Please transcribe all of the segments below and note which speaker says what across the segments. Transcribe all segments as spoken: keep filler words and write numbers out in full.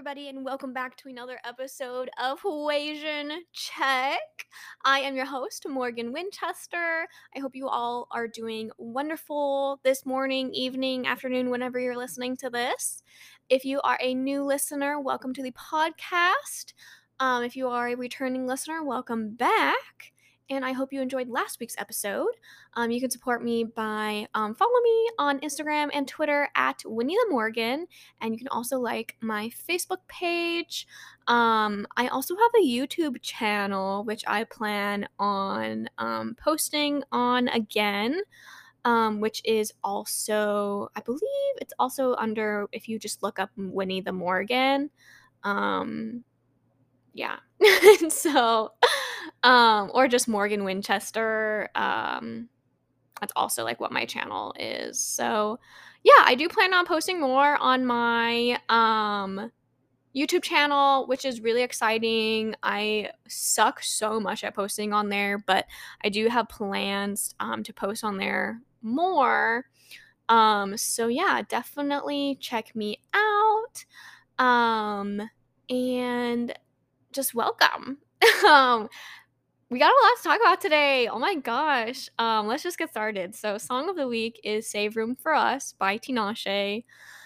Speaker 1: everybody, and welcome back to another episode of Huasian Check. I am your host, Morgan Winchester. I hope you all are doing wonderful this morning, evening, afternoon, whenever you're listening to this. If you are a new listener, welcome to the podcast. Um, if you are a returning listener, welcome back. And I hope you enjoyed last week's episode. Um, you can support me by um, follow me on Instagram and Twitter at Winnie the Morgan, and you can also like my Facebook page. Um, I also have a YouTube channel which I plan on um, posting on again, um, which is also, I believe it's also under, if you just look up Winnie the Morgan. Um, yeah. so, um, or just Morgan Winchester. Um, that's also like what my channel is. So, yeah, I do plan on posting more on my um YouTube channel, which is really exciting. I suck so much at posting on there, but I do have plans um to post on there more. Um so yeah, definitely check me out. Um and just welcome. um we got a lot to talk about today. Oh my gosh. Um, let's just get started. So, song of the week is Save Room for Us by Tinashe.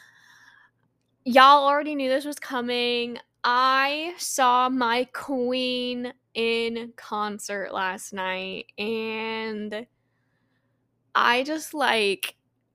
Speaker 1: Y'all already knew this was coming. I saw my queen in concert last night, and I just like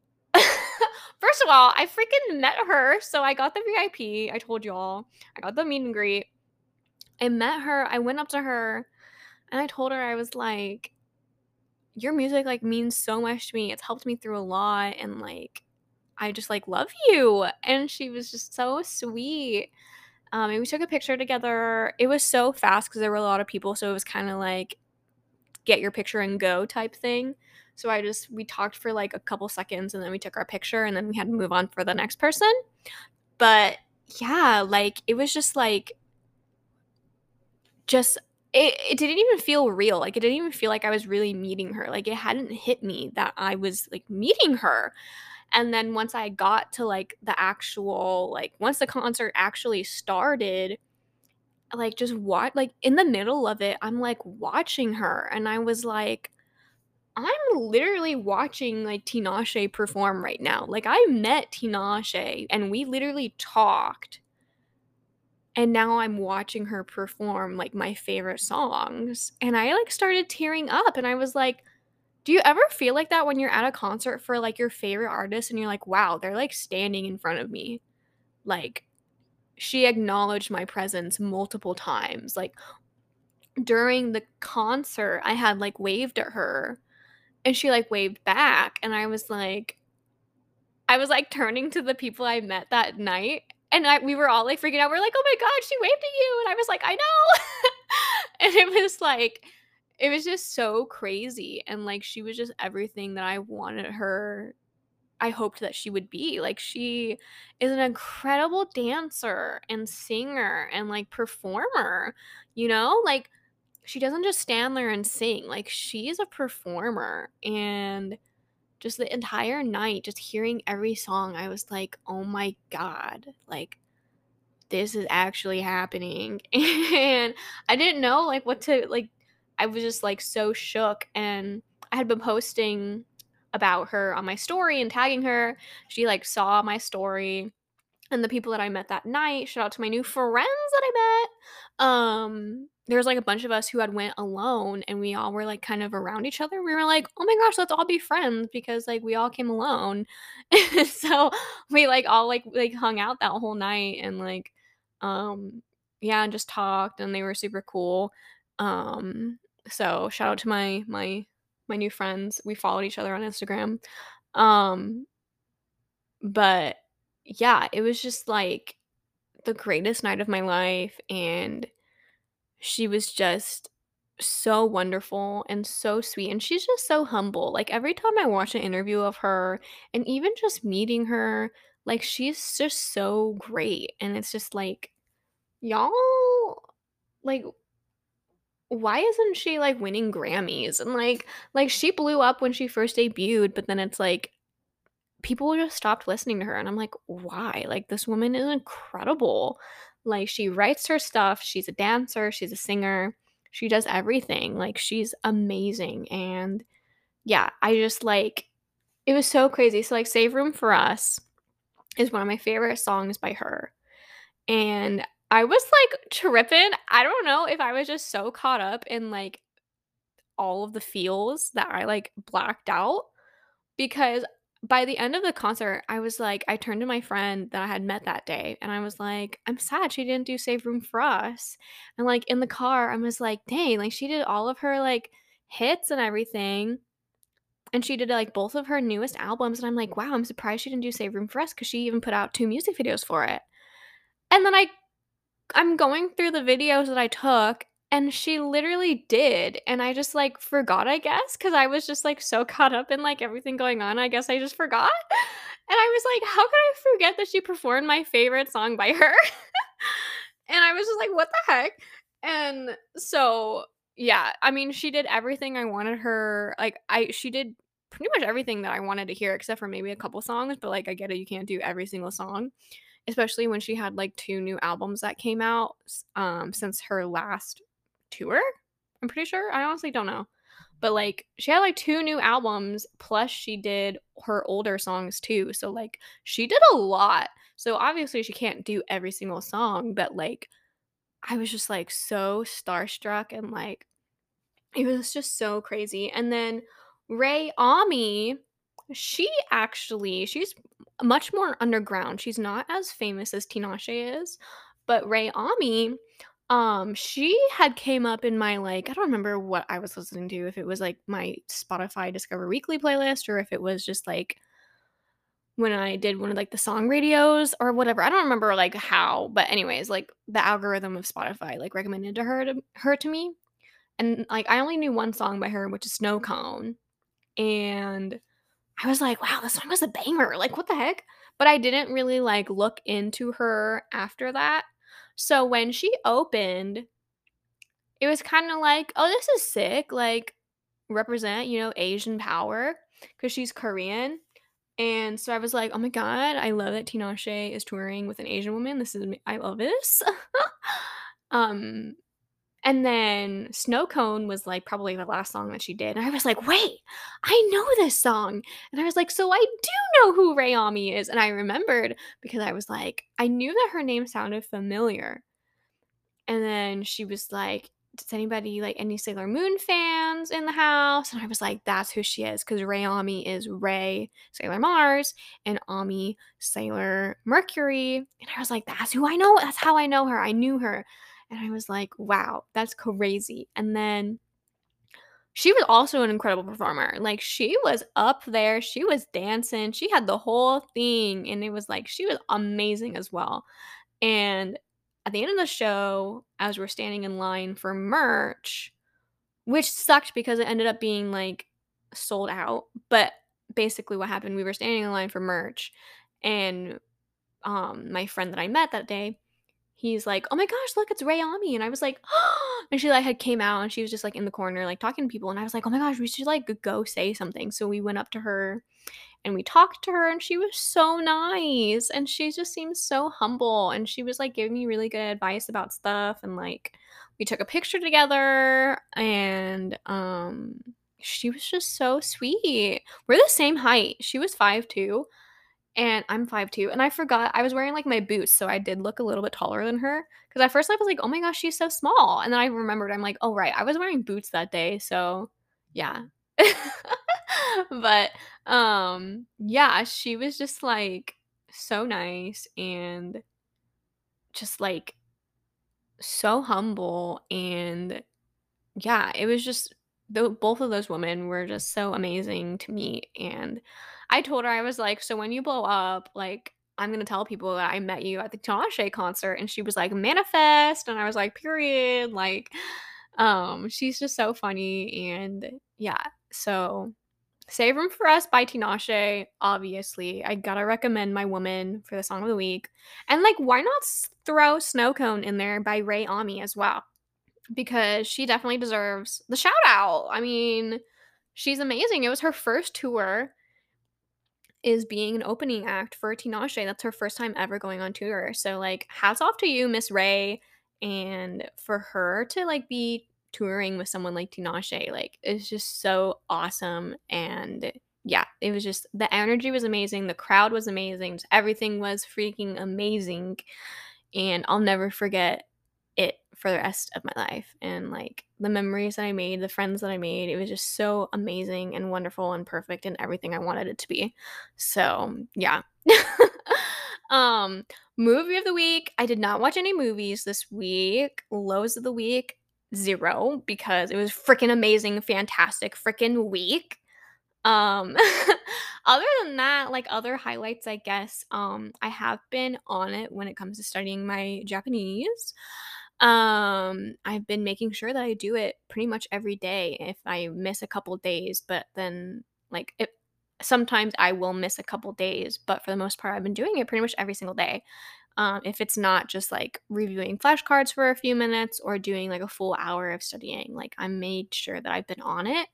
Speaker 1: first of all, I freaking met her. So I got the V I P. I told y'all. I got the meet and greet. I met her. I went up to her and I told her, I was like, your music like means so much to me. It's helped me through a lot, and like I just like love you. And she was just so sweet. Um and we took a picture together. It was so fast because there were a lot of people, so it was kind of like get your picture and go type thing. So I just we talked for like a couple seconds and then we took our picture and then we had to move on for the next person. But yeah, like it was just like just it, it didn't even feel real. Like it didn't even feel like I was really meeting her. Like it hadn't hit me that I was like meeting her. And then once I got to like the actual like once the concert actually started, like just what like in the middle of it, I'm like watching her and I was like, I'm literally watching like Tinashe perform right now. Like I met Tinashe and we literally talked, and now I'm watching her perform like my favorite songs. And I like started tearing up and I was like, do you ever feel like that when you're at a concert for like your favorite artist and you're like, wow, they're like standing in front of me? Like she acknowledged my presence multiple times. Like during the concert, I had like waved at her and she like waved back, and I was like I was like turning to the people I met that night, and I we were all like freaking out. We're like, "Oh my god, she waved at you." And I was like, "I know." And it was like it was just so crazy, and like she was just everything that I wanted her I hoped that she would be. Like she is an incredible dancer and singer and like performer, you know? Like she doesn't just stand there and sing. Like she's a performer, and just the entire night just hearing every song, I was like, "Oh my god. Like this is actually happening." And I didn't know like what to like I was just like so shook, and I had been posting about her on my story and tagging her. She like saw my story, and the people that I met that night, shout out to my new friends that I met. Um, there was like a bunch of us who had went alone, and we all were like kind of around each other. We were like, "Oh my gosh, let's all be friends," because like we all came alone. So we like all like like hung out that whole night and like um yeah, and just talked, and they were super cool. Um so shout out to my my my new friends. We followed each other on Instagram. Um but yeah, it was just like the greatest night of my life, and she was just so wonderful and so sweet, and she's just so humble. Like every time I watch an interview of her and even just meeting her, like she's just so great, and it's just like y'all like why isn't she like winning Grammys? And like like she blew up when she first debuted, but then it's like people just stopped listening to her, and I'm like, why? Like this woman is incredible. Like, she writes her stuff, she's a dancer, she's a singer, she does everything, like, she's amazing, and yeah, I just, like it was so crazy. So, like, Save Room for Us is one of my favorite songs by her, and I was, like, tripping. I don't know if I was just so caught up in, like, all of the feels that I, like, blacked out, because by the end of the concert, I was like I turned to my friend that I had met that day, and I was like, "I'm sad she didn't do Save Room for Us." And, like, in the car, I was like, "Dang, like, she did all of her, like, hits and everything, and she did, like, both of her newest albums," and I'm like, "Wow, I'm surprised she didn't do Save Room for Us because she even put out two music videos for it." And then I I'm going through the videos that I took, and she literally did, and I just, like, forgot, I guess, because I was just, like, so caught up in, like, everything going on, I guess I just forgot, and I was like, "How could I forget that she performed my favorite song by her?" And I was just like, "What the heck?" And so, yeah, I mean, she did everything I wanted her like, I she did pretty much everything that I wanted to hear except for maybe a couple songs, but, like, I get it, you can't do every single song, especially when she had, like, two new albums that came out s um, since her last tour? I'm pretty sure, I honestly don't know. But, like, she had, like, two new albums, plus she did her older songs too, so, like, she did a lot. So, obviously, she can't do every single song, but, like, I was just, like, so starstruck and, like, it was just so crazy, and then Ray Ami, she actually she's much more underground, she's not as famous as Tinashe is, but Ray Ami, um, she had came up in my, like I don't remember what I was listening to, if it was, like, my Spotify Discover Weekly playlist or if it was just, like, when I did one of, like, the song radios or whatever, I don't remember, like, how, but anyways, like, the algorithm of Spotify, like, recommended to her to her to me, and, like, I only knew one song by her, which is Snow Cone, and I was like, "Wow, this song was a banger, like, what the heck?" But I didn't really, like, look into her after that. So when she opened, it was kinda like, "Oh, this is sick," like, represent, you know, Asian power because she's Korean, and so I was like, "Oh my god, I love that Tinashe is touring with an Asian woman, this is am I love this." Um and then Snow Cone was, like, probably the last song that she did, and I was like, "Wait, I know this song." And I was like, "So I do know who Rayami is." And I remembered because I was like I knew that her name sounded familiar. And then she was like, "Does anybody like any Sailor Moon fans in the house?" And I was like, "That's who she is," because Rayami is Ray, Sailor Mars, and Ami, Sailor Mercury. And I was like, "That's who I know. That's how I know her. I knew her." And I was like, "Wow, that's crazy." And then she was also an incredible performer. Like, she was up there, she was dancing, she had the whole thing, and it was like she was amazing as well. And at the end of the show, as we're standing in line for merch, which sucked because it ended up being, like, sold out, but basically what happened, we were standing in line for merch, and, um, my friend that I met that day, he's like, "Oh my gosh, look, it's Ray Ami," and I was like, and she, like, had came out, and she was just, like, in the corner, like, talking to people, and I was like, "Oh my gosh, we should, like, g go say something." So we went up to her, and we talked to her, and she was so nice, and she just seemed so humble, and she was, like, giving me really good advice about stuff, and, like, we took a picture together, and, um, she was just so sweet. We're the same height. She was five two, and I'm five two, and I forgot I was wearing, like, my boots, so I did look a little bit taller than her. Because at first I was like, "Oh my gosh, she's so small," and then I remembered, I'm like, "Oh, right, I was wearing boots that day," so yeah. But, um, yeah, she was just, like, so nice and just, like, so humble, and yeah, it was just tho both of those women were just so amazing to meet, and I told her, I was like, "So when you blow up, like, I'm gonna tell people that I met you at the Tinashe concert," and she was like, "Manifest," and I was like, "Period," like, um, she's just so funny, and yeah, so Save Room for Us by Tinashe, obviously, I gotta recommend My Woman for the song of the week, and, like, why not s throw Snow Cone in there by Ray Ami as well? Because she definitely deserves the shout out. I mean, she's amazing. It was her first tour. is being an opening act for Tinashe. That's her first time ever going on tour. So, like, hats off to you, Miss Ray, and for her to, like, be touring with someone like Tinashe, like, it's just so awesome, and yeah, it was just the energy was amazing, the crowd was amazing, just everything was freaking amazing, and I'll never forget it for the rest of my life, and, like, the memories that I made, the friends that I made, it was just so amazing and wonderful and perfect and everything I wanted it to be. So, yeah. Um, movie of the week, I did not watch any movies this week. Lows of the week, zero, because it was freaking amazing, fantastic freaking week. Um, other than that, like, other highlights, I guess, um, I have been on it when it comes to studying my Japanese. Um, I've been making sure that I do it pretty much every day. If I miss a couple days, but then, like, it sometimes I will miss a couple days, but for the most part, I've been doing it pretty much every single day. Um, if it's not just, like, reviewing flashcards for a few minutes or doing, like, a full hour of studying, like, I made sure that I've been on it.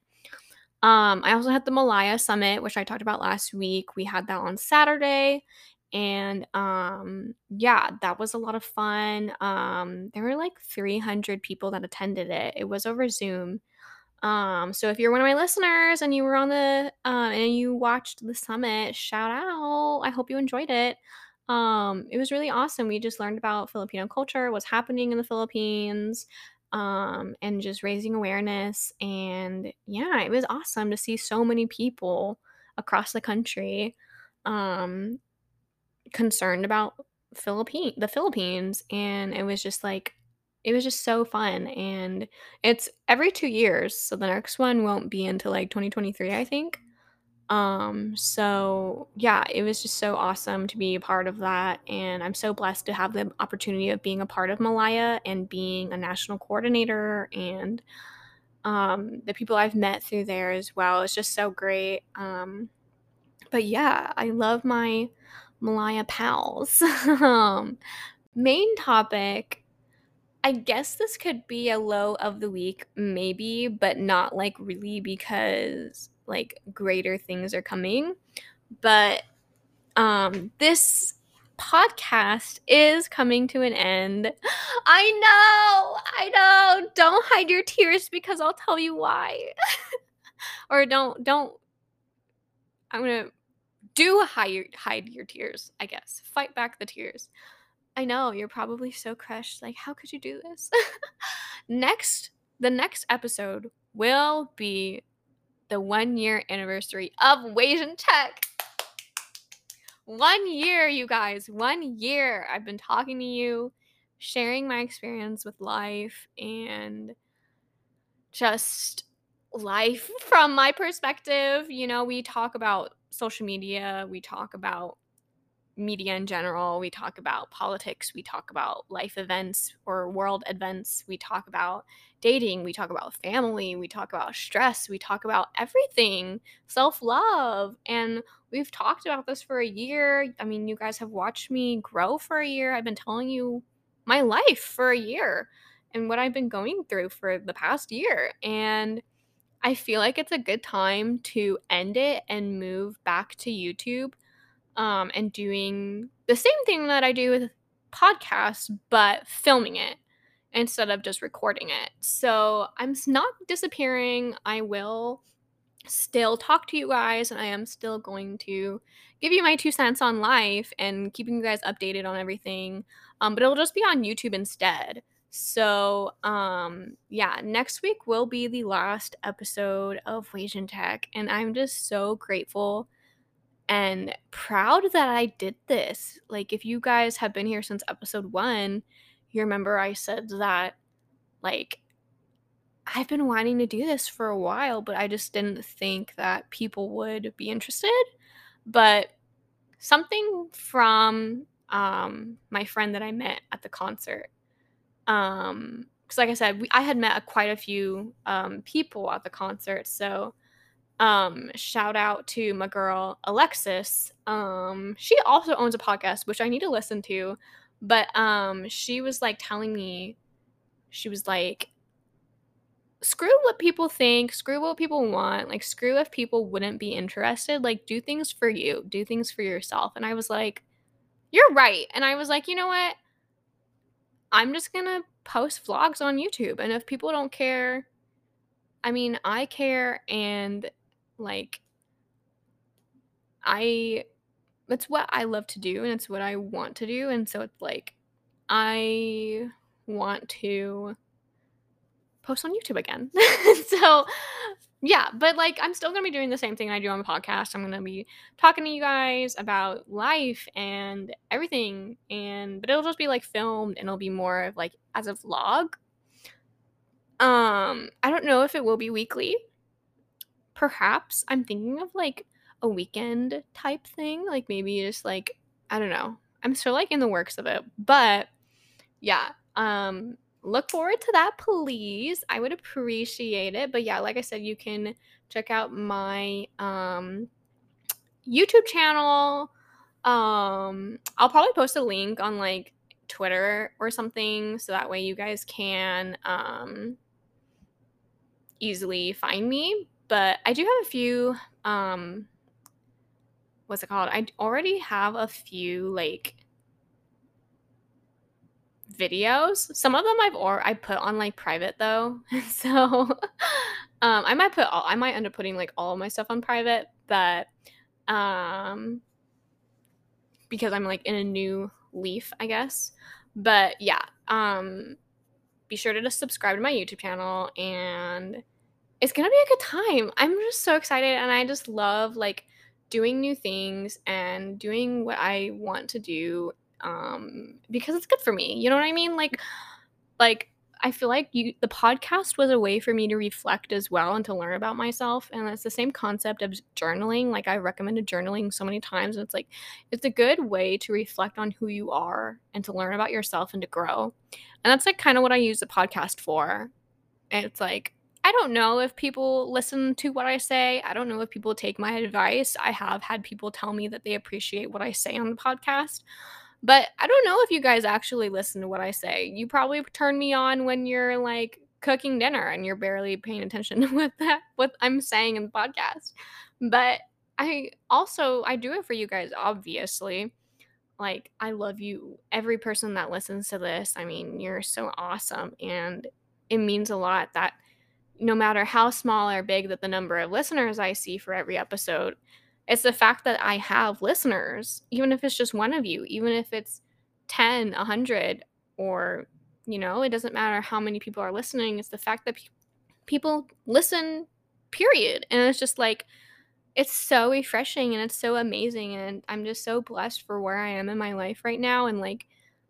Speaker 1: Um, I also had the Malaya Summit, which I talked about last week. We had that on Saturday, and, um, yeah, that was a lot of fun. Um, there were, like, three hundred people that attended it. It was over Zoom. Um, so if you're one of my listeners and you were on the, uh, and you watched the summit, shout out. I hope you enjoyed it. Um, it was really awesome. We just learned about Filipino culture, what's happening in the Philippines, um, and just raising awareness. And yeah, it was awesome to see so many people across the country, um, concerned about Philippine the Philippines, and it was just like it was just so fun, and it's every two years, so the next one won't be until, like, twenty twenty-three, I think. Um, so, yeah, it was just so awesome to be a part of that, and I'm so blessed to have the opportunity of being a part of Malaya and being a national coordinator, and, um, the people I've met through there as well. It's just so great, um but yeah, I love my Malaya pals. Um, main topic, I guess this could be a low of the week, maybe, but not like really because like greater things are coming. But um this podcast is coming to an end. I know, I know. Don't hide your tears because I'll tell you why. Or don't don't I'm gonna do hide hide your tears, I guess. Fight back the tears. I know, you're probably so crushed, like, "How could you do this?" Next the next episode will be the one-year anniversary of Wasian Tech. one year, you guys, one year I've been talking to you, sharing my experience with life, and just life from my perspective. You know, we talk about social media, we talk about media in general. We talk about politics. We talk about life events or world events. We talk about dating. We talk about family. We talk about stress. We talk about everything, self love. And we've talked about this for a year. I mean, you guys have watched me grow for a year. I've been telling you my life for a year and what I've been going through for the past year. And I feel like it's a good time to end it and move back to YouTube, um, and doing the same thing that I do with podcasts, but filming it instead of just recording it. So I'm s- not disappearing. I will still talk to you guys, and I am still going to give you my two cents on life and keeping you guys updated on everything. Um, but it'll just be on YouTube instead. So, um, yeah, next week will be the last episode of Asian Tech, and I'm just so grateful and proud that I did this. Like, if you guys have been here since episode one, you remember I said that, like, I've been wanting to do this for a while, but I just didn't think that people would be interested. But something from um, my friend that I met at the concert, um, because like I said, we, I had met a, quite a few um, people at the concert, so um, shout out to my girl Alexis. Um, she also owns a podcast, which I need to listen to. But um, she was like telling me, she was like, screw what people think, screw what people want, like, screw if people wouldn't be interested, like, do things for you, do things for yourself, and I was like, "You're right," and I was like, "You know what? I'm just gonna post vlogs on YouTube, and if people don't care, I mean, I care, and, like, I it's what I love to do, and it's what I want to do, and so it's like, I want to post on YouTube again." So, yeah, but, like, I'm still gonna be doing the same thing I do on the podcast. I'm gonna be talking to you guys about life and everything, and but it'll just be, like, filmed, and it'll be more of, like, as a vlog. Um, I don't know if it will be weekly. Perhaps I'm thinking of, like, a weekend type thing, like, maybe just, like, I don't know. I'm still, like, in the works of it, but yeah, um, look forward to that, please. I would appreciate it. But yeah, like I said, you can check out my um, YouTube channel. Um, I'll probably post a link on like Twitter or something so that way you guys can um, easily find me. But I do have a few, um, what's it called? I already have a few like videos. Some of them I've or I put on like private though. So um I might put all I might end up putting like all of my stuff on private, but um because I'm like in a new leaf, I guess. But yeah, um be sure to just subscribe to my YouTube channel and it's going to be a good time. I'm just so excited and I just love like doing new things and doing what I want to do um because it's good for me. You know what I mean? Like like I feel like you the podcast was a way for me to reflect as well and to learn about myself and it's the same concept of journaling. Like I recommended journaling so many times and it's like it's a good way to reflect on who you are and to learn about yourself and to grow. And that's like kind of what I use the podcast for. And it's like, I don't know if people listen to what I say. I don't know if people take my advice. I have had people tell me that they appreciate what I say on the podcast. But I don't know if you guys actually listen to what I say. You probably turn me on when you're like cooking dinner and you're barely paying attention to what that what I'm saying in the podcast. But I also I do it for you guys obviously. Like I love you every person that listens to this. I mean, you're so awesome and it means a lot that no matter how small or big that the number of listeners I see for every episode, it's the fact that I have listeners, even if it's just one of you, even if it's ten, a hundred, or, you know, it doesn't matter how many people are listening. It's the fact that pe- people listen, period. And it's just like, it's so refreshing and it's so amazing. And I'm just so blessed for where I am in my life right now. And like,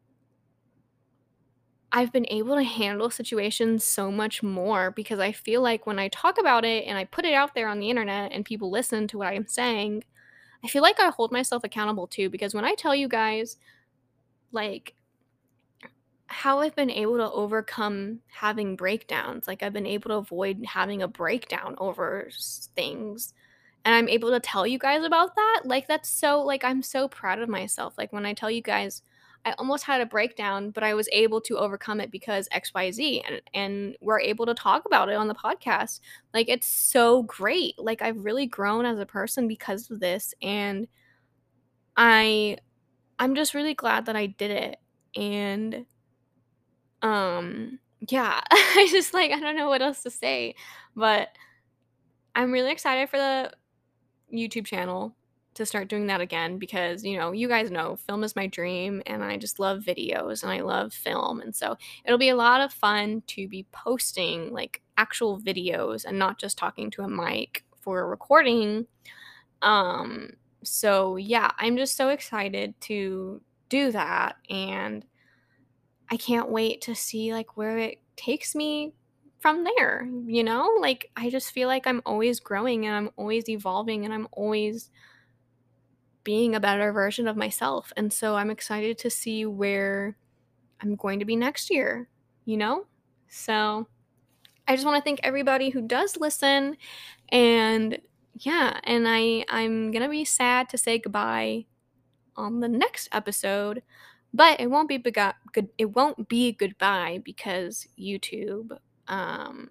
Speaker 1: I've been able to handle situations so much more because I feel like when I talk about it and I put it out there on the internet and people listen to what I'm saying, I feel like I hold myself accountable too. Because when I tell you guys, like, how I've been able to overcome having breakdowns, like, I've been able to avoid having a breakdown over s- things, and I'm able to tell you guys about that, like, that's so like, I'm so proud of myself, like, when I tell you guys, "I almost had a breakdown, but I was able to overcome it because X Y Z," and and we're able to talk about it on the podcast, like, it's so great, like, I've really grown as a person because of this, and I I'm just really glad that I did it, and, um, yeah, I just, like, I don't know what else to say, but I'm really excited for the YouTube channel to start doing that again because, you know, you guys know film is my dream and I just love videos and I love film. And so it'll be a lot of fun to be posting like actual videos and not just talking to a mic for a recording. Um, so yeah, I'm just so excited to do that and I can't wait to see like where it takes me from there, you know? Like I just feel like I'm always growing and I'm always evolving and I'm always being a better version of myself. And so I'm excited to see where I'm going to be next year, you know? So I just want to thank everybody who does listen and yeah, and I I'm going to be sad to say goodbye on the next episode, but it won't be bega- good it won't be goodbye because YouTube um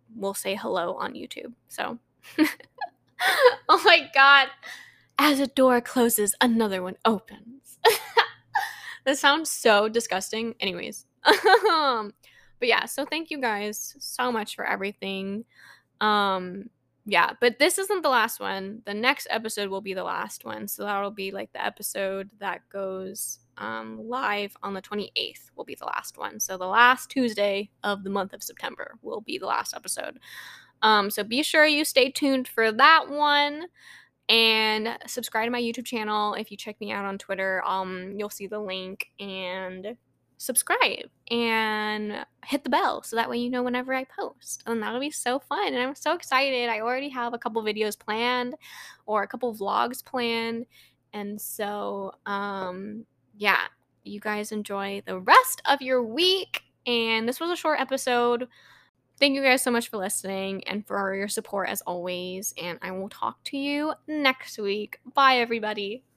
Speaker 1: will say hello on YouTube. So, oh my God. As a door closes, another one opens. That sounds so disgusting. Anyways. Um, but yeah, so thank you guys so much for everything. Um, yeah, but this isn't the last one. The next episode will be the last one. So that'll be like the episode that goes um live on the twenty-eighth will be the last one. So the last Tuesday of the month of September will be the last episode. Um, so be sure you stay tuned for that one. And subscribe to my YouTube channel. If you check me out on Twitter, um, you'll see the link, and subscribe and hit the bell so that way you know whenever I post. And that'll be so fun. And I'm so excited. I already have a couple videos planned or a couple vlogs planned. And so, um, yeah, you guys enjoy the rest of your week. And this was a short episode. Thank you guys so much for listening and for your support as always. And I will talk to you next week. Bye, everybody.